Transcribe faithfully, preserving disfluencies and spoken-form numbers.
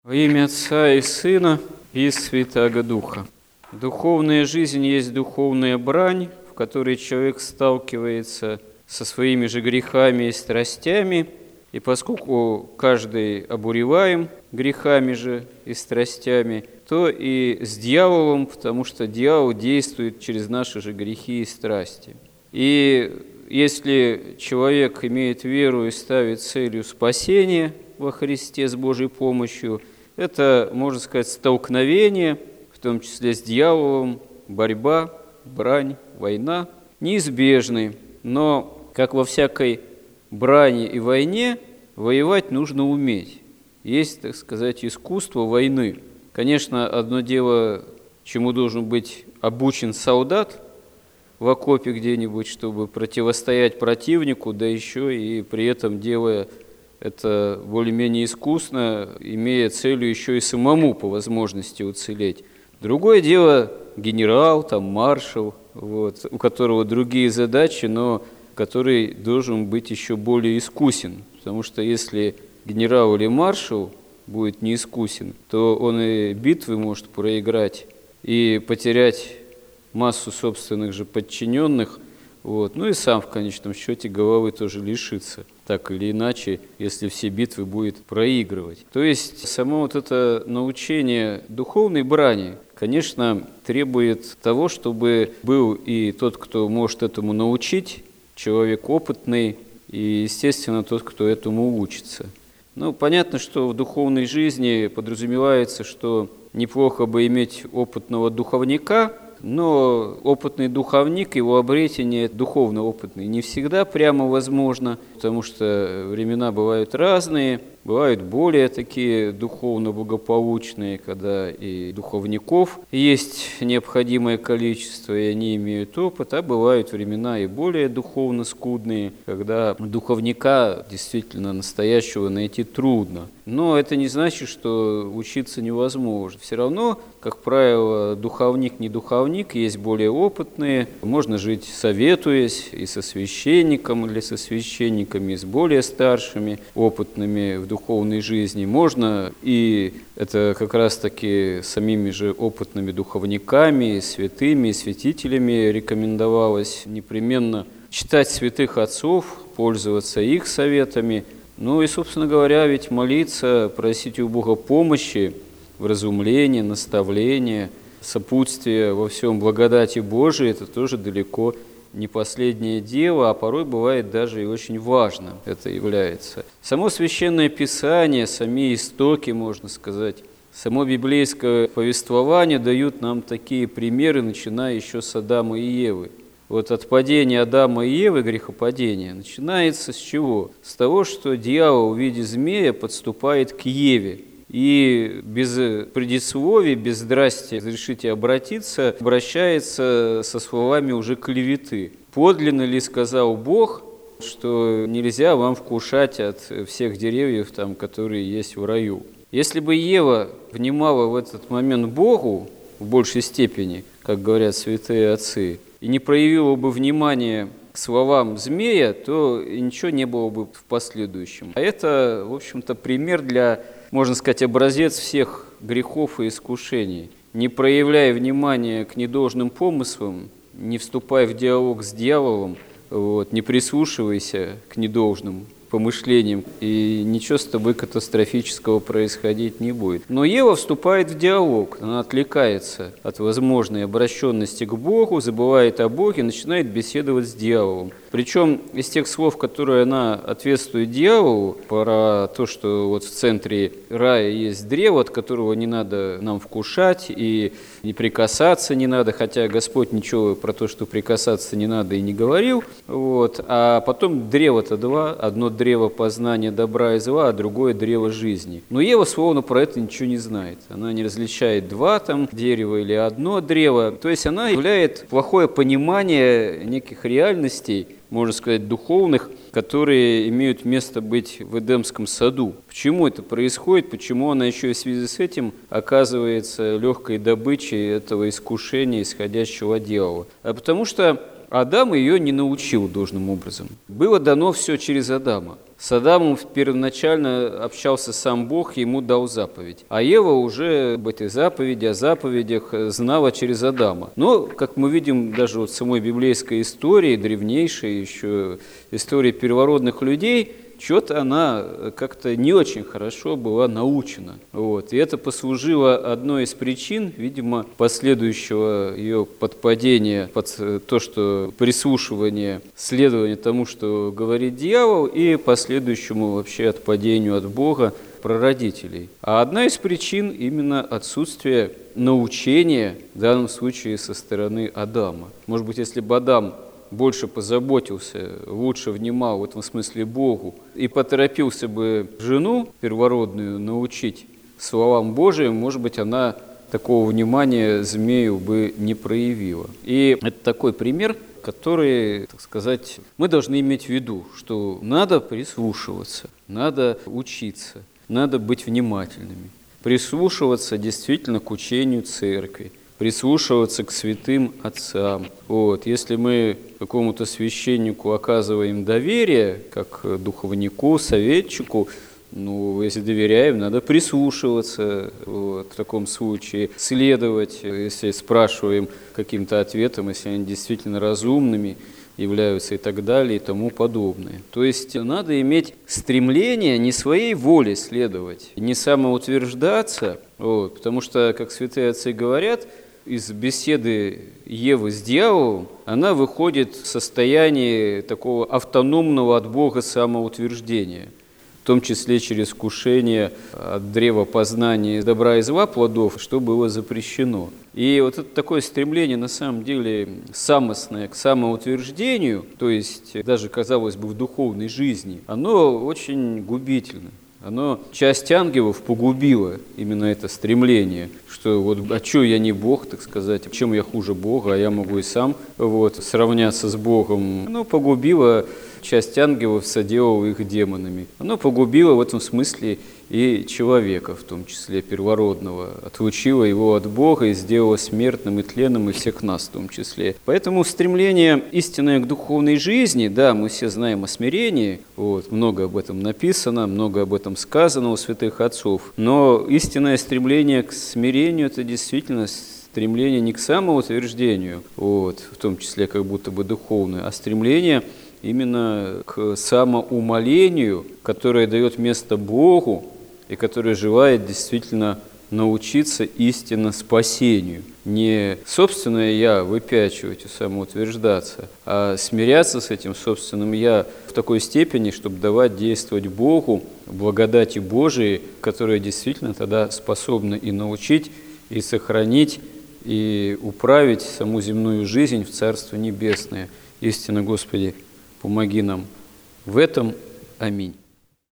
Во имя Отца и Сына и Святаго Духа. Духовная жизнь есть духовная брань, в которой человек сталкивается со своими же грехами и страстями, и поскольку каждый обуреваем грехами же и страстями, то и с дьяволом, потому что дьявол действует через наши же грехи и страсти. И если человек имеет веру и ставит целью спасения во Христе с Божьей помощью, это, можно сказать, столкновение, в том числе с дьяволом, борьба, брань, война, неизбежны. Но, как во всякой брани и войне, воевать нужно уметь. Есть, так сказать, искусство войны. Конечно, одно дело, чему должен быть обучен солдат в окопе где-нибудь, чтобы противостоять противнику, да еще и при этом делая это более-менее искусно, имея целью еще и самому по возможности уцелеть. Другое дело генерал, там, маршал, вот, у которого другие задачи, но который должен быть еще более искусен. Потому что если генерал или маршал будет неискусен, то он и битвы может проиграть и потерять массу собственных же подчиненных, вот. Ну и сам в конечном счете головы тоже лишится, так или иначе, если все битвы будет проигрывать. То есть само вот это научение духовной брани, конечно, требует того, чтобы был и тот, кто может этому научить, человек опытный, и, естественно, тот, кто этому учится. Ну, понятно, что в духовной жизни подразумевается, что неплохо бы иметь опытного духовника, но опытный духовник, его обретение духовно опытный, не всегда прямо возможно, потому что времена бывают разные, бывают более такие духовно благополучные, когда и духовников есть необходимое количество, и они имеют опыт, а бывают времена и более духовно скудные, когда духовника действительно настоящего найти трудно. Но это не значит, что учиться невозможно. Все равно, как правило, духовник не духовник, есть более опытные. Можно жить, советуясь и со священником, или со священниками, и с более старшими, опытными в духовной жизни. Можно, и это как раз-таки самими же опытными духовниками, святыми, святителями рекомендовалось непременно читать святых отцов, пользоваться их советами. Ну и, собственно говоря, ведь молиться, просить у Бога помощи, вразумления, наставления, сопутствия во всем благодати Божией, это тоже далеко не последнее дело, а порой бывает даже и очень важно это является. Само Священное Писание, сами истоки, можно сказать, само библейское повествование дают нам такие примеры, начиная еще с Адама и Евы. Вот от падения Адама и Евы, грехопадения, начинается с чего? С того, что дьявол в виде змея подступает к Еве. И без предисловий, без «здрасте, разрешите обратиться», обращается со словами уже клеветы. «Подлинно ли сказал Бог, что нельзя вам вкушать от всех деревьев, там, которые есть в раю?» Если бы Ева внимала в этот момент Богу в большей степени, как говорят святые отцы, и не проявила бы внимания к словам змея, то ничего не было бы в последующем. А это, в общем-то, пример для, можно сказать, образец всех грехов и искушений. Не проявляя внимания к недолжным помыслам, не вступая в диалог с дьяволом, вот, не прислушивайся к недолжным помышлениям, и ничего с тобой катастрофического происходить не будет. Но Ева вступает в диалог, она отвлекается от возможной обращенности к Богу, забывает о Боге, начинает беседовать с дьяволом. Причем из тех слов, которые она ответствует дьяволу, про то, что вот в центре рая есть древо, от которого не надо нам вкушать, и не прикасаться не надо, хотя Господь ничего про то, что прикасаться не надо, и не говорил. Вот. А потом древо-то два, одно древо познания добра и зла, а другое древо жизни. Но Ева словно про это ничего не знает. Она не различает два там дерева или одно древо. То есть она являет плохое понимание неких реальностей, можно сказать, духовных, которые имеют место быть в Эдемском саду. Почему это происходит? Почему она еще и в связи с этим оказывается легкой добычей этого искушения, исходящего от дьявола? А потому что Адам ее не научил должным образом. Было дано все через Адама. С Адамом первоначально общался сам Бог, ему дал заповедь. А Ева уже об этой заповеди, о заповедях знала через Адама. Но, как мы видим, даже вот в самой библейской истории, древнейшей еще истории первородных людей, что-то она как-то не очень хорошо была научена. Вот. И это послужило одной из причин, видимо, последующего ее подпадения под то, что прислушивание, следование тому, что говорит дьявол, и последующему вообще отпадению от Бога прародителей. А одна из причин именно отсутствие научения, в данном случае со стороны Адама. Может быть, если бы Адам больше позаботился, лучше внимал в этом смысле Богу и поторопился бы жену первородную научить словам Божиим, может быть, она такого внимания змею бы не проявила. И это такой пример, который, так сказать, мы должны иметь в виду, что надо прислушиваться, надо учиться, надо быть внимательными, прислушиваться действительно к учению церкви, прислушиваться к святым отцам. Вот. Если мы какому-то священнику оказываем доверие, как духовнику, советчику, ну, если доверяем, надо прислушиваться, вот, в таком случае, следовать, если спрашиваем каким-то ответом, если они действительно разумными являются и так далее, и тому подобное. То есть надо иметь стремление не своей воле следовать, не самоутверждаться, вот, потому что, как святые отцы говорят, из беседы Евы с дьяволом она выходит в состоянии такого автономного от Бога самоутверждения, в том числе через вкушение от древа познания добра и зла плодов, что было запрещено. И вот это такое стремление, на самом деле, самостное к самоутверждению, то есть даже, казалось бы, в духовной жизни, оно очень губительно. Оно часть ангелов погубило именно это стремление, что вот, а что я не Бог, так сказать, чем я хуже Бога, а я могу и сам вот, сравняться с Богом. Оно погубило часть ангелов, соделало их демонами. Оно погубило в этом смысле и человека, в том числе первородного, отлучило его от Бога и сделало смертным и тленным, и всех нас в том числе. Поэтому стремление истинное к духовной жизни, да, мы все знаем о смирении, вот, много об этом написано, много об этом сказано у святых отцов, но истинное стремление к смирению – это действительно стремление не к самоутверждению, вот, в том числе как будто бы духовное, а стремление именно к самоумолению, которое дает место Богу и которое желает действительно научиться истинно спасению. Не собственное «я» выпячивать и самоутверждаться, а смиряться с этим собственным «я» в такой степени, чтобы давать действовать Богу, благодати Божией, которая действительно тогда способна и научить, и сохранить, и управить саму земную жизнь в Царство Небесное. Истинно, Господи, помоги нам в этом. Аминь.